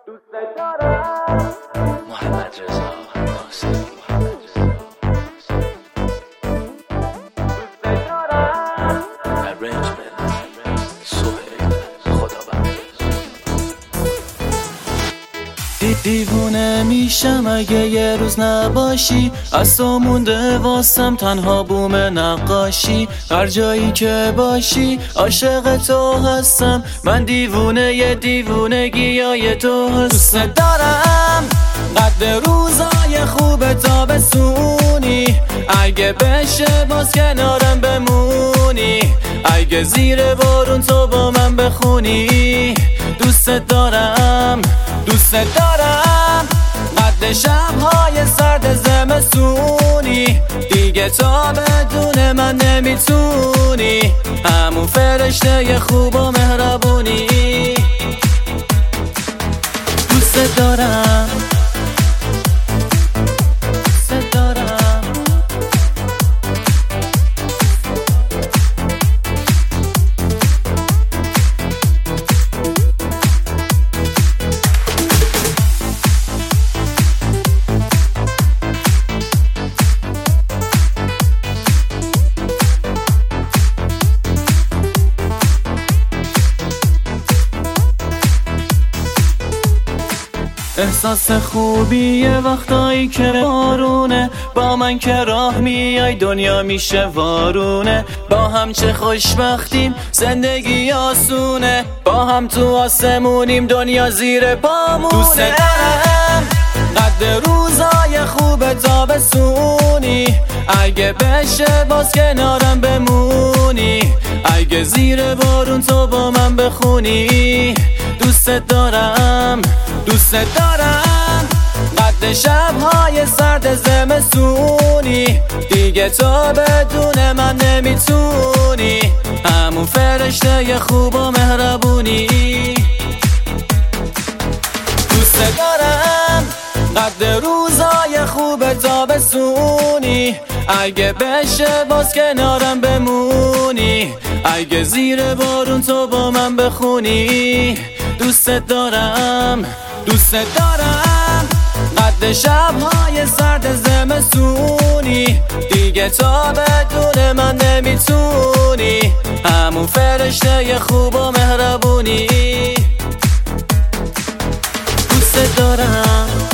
دوست دارم محمد رضا ناصری دوست دارم arrangement سهیل خداوند دیوونه میشم اگه یه روز نباشی، از تو مونده واسم تنها بوم نقاشی. هر جایی که باشی عاشق تو هستم، من دیوونه یه دیوونگیای تو هستم. دوست دارم قد روزای خوب تابستونی، اگه بشه باز کنارم بمونی، اگه زیر بارون تو با من بخونی. دوست دارم دوست دارم قد شب‌های سرد زمستونی، دیگه تا بدون من نمیتونی، همون فرشته خوب و مهربونی. دوست دارم دوست دارم احساس خوبیه وقتایی که بارونه، با من که راه میای دنیا میشه وارونه. با هم چه خوشبختیم زندگی آسونه، با هم تو آسمونیم دنیا زیر پامونه. دوست دارم قد روزای خوب تابستونی، اگه بشه باز کنارم بمونی، اگه زیر بارون تو با من بخونی. دوست دارم دوست دارم قد شب‌های سرد زمستونی، دیگه تو بدون من نمیتونی، همون فرشته خوب و مهربونی. دوست دارم قد روزای خوب تابستونی، اگه بشه باز کنارم بمونی، اگه زیر بارون تو با من بخونی. دوست دارم دوست دارم قد شب‌های سرد زمستونی، دیگه تا بدون من نمیتونی، همون فرشته خوب و مهربونی. دوست دارم